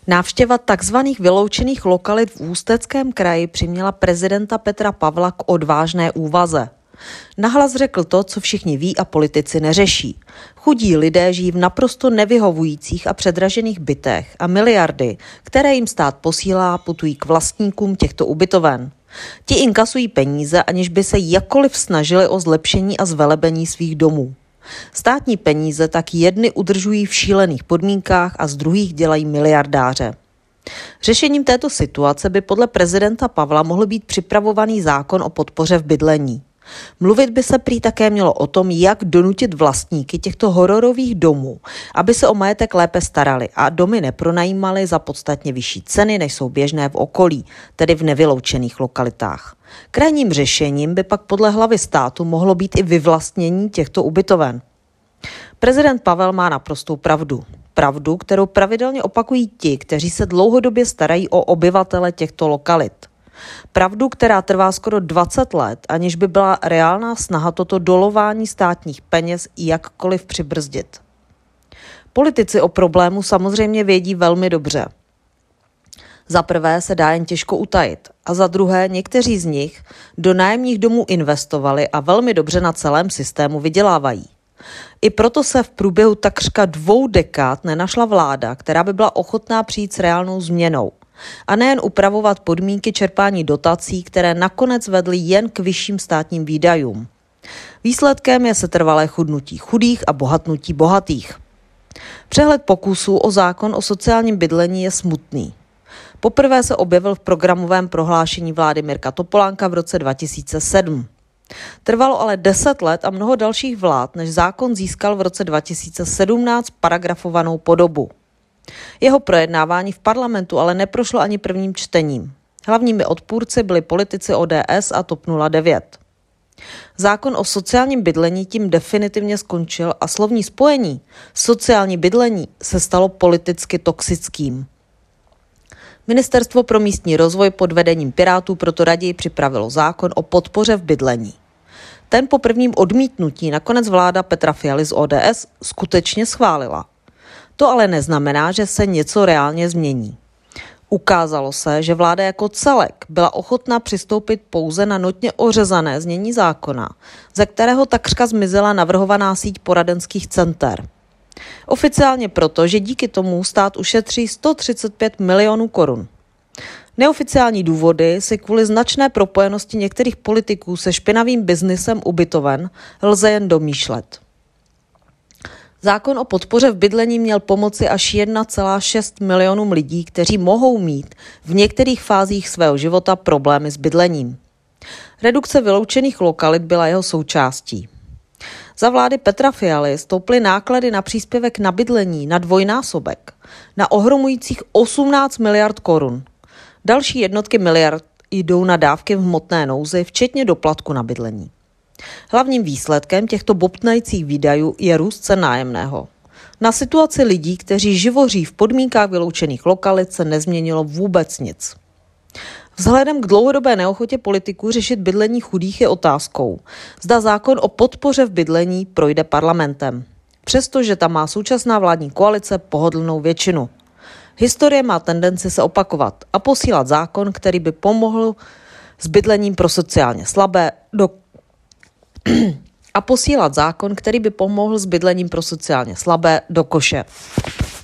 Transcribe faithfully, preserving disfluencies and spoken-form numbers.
Návštěva takzvaných vyloučených lokalit v Ústeckém kraji přiměla prezidenta Petra Pavla k odvážné úvaze. Nahlas řekl to, co všichni ví a politici neřeší. Chudí lidé žijí v naprosto nevyhovujících a předražených bytech a miliardy, které jim stát posílá, putují k vlastníkům těchto ubytoven. Ti inkasují peníze, aniž by se jakkoliv snažili o zlepšení a zvelebení svých domů. Státní peníze tak jedny udržují v šílených podmínkách a z druhých dělají miliardáře. Řešením této situace by podle prezidenta Pavla mohl být připravovaný zákon o podpoře v bydlení. Mluvit by se prý také mělo o tom, jak donutit vlastníky těchto hororových domů, aby se o majetek lépe starali a domy nepronajímali za podstatně vyšší ceny, než jsou běžné v okolí, tedy v nevyloučených lokalitách. Krajním řešením by pak podle hlavy státu mohlo být i vyvlastnění těchto ubytoven. Prezident Pavel má naprostou pravdu. Pravdu, kterou pravidelně opakují ti, kteří se dlouhodobě starají o obyvatele těchto lokalit. Pravdu, která trvá skoro dvacet let, aniž by byla reálná snaha toto dolování státních peněz jakkoliv přibrzdit. Politici o problému samozřejmě vědí velmi dobře. Za prvé se dá jen těžko utajit a za druhé někteří z nich do nájemních domů investovali a velmi dobře na celém systému vydělávají. I proto se v průběhu takřka dvou dekád nenašla vláda, která by byla ochotná přijít s reálnou změnou. A nejen upravovat podmínky čerpání dotací, které nakonec vedly jen k vyšším státním výdajům. Výsledkem je setrvalé chudnutí chudých a bohatnutí bohatých. Přehled pokusů o zákon o sociálním bydlení je smutný. Poprvé se objevil v programovém prohlášení vlády Mirka Topolánka v roce dva tisíce sedm. Trvalo ale deset let a mnoho dalších vlád, než zákon získal v roce dva tisíce sedmnáct paragrafovanou podobu. Jeho projednávání v parlamentu ale neprošlo ani prvním čtením. Hlavními odpůrci byli politici O D S a TOP nula devět. Zákon o sociálním bydlení tím definitivně skončil a slovní spojení sociální bydlení se stalo politicky toxickým. Ministerstvo pro místní rozvoj pod vedením Pirátů proto raději připravilo zákon o podpoře v bydlení. Ten po prvním odmítnutí nakonec vláda Petra Fialy z O D S skutečně schválila. To ale neznamená, že se něco reálně změní. Ukázalo se, že vláda jako celek byla ochotná přistoupit pouze na notně ořezané znění zákona, ze kterého takřka zmizela navrhovaná síť poradenských center. Oficiálně proto, že díky tomu stát ušetří sto třicet pět milionů korun. Neoficiální důvody si kvůli značné propojenosti některých politiků se špinavým biznisem ubytoven lze jen domýšlet. Zákon o podpoře v bydlení měl pomoci až jedna celá šest milionům lidí, kteří mohou mít v některých fázích svého života problémy s bydlením. Redukce vyloučených lokalit byla jeho součástí. Za vlády Petra Fialy stouply náklady na příspěvek na bydlení na dvojnásobek, na ohromujících osmnáct miliard korun. Další jednotky miliard jdou na dávky v hmotné nouzi, včetně doplatku na bydlení. Hlavním výsledkem těchto bobtnajících výdajů je růst cen nájemného. Na situaci lidí, kteří živoří v podmínkách vyloučených lokalit, se nezměnilo vůbec nic. Vzhledem k dlouhodobé neochotě politiků řešit bydlení chudých je otázkou, zda zákon o podpoře v bydlení projde parlamentem, přestože tam má současná vládní koalice pohodlnou většinu. Historie má tendenci se opakovat a posílat zákon, který by pomohl s bydlením pro sociálně slabé do a posílat zákon, který by pomohl s bydlením pro sociálně slabé do koše.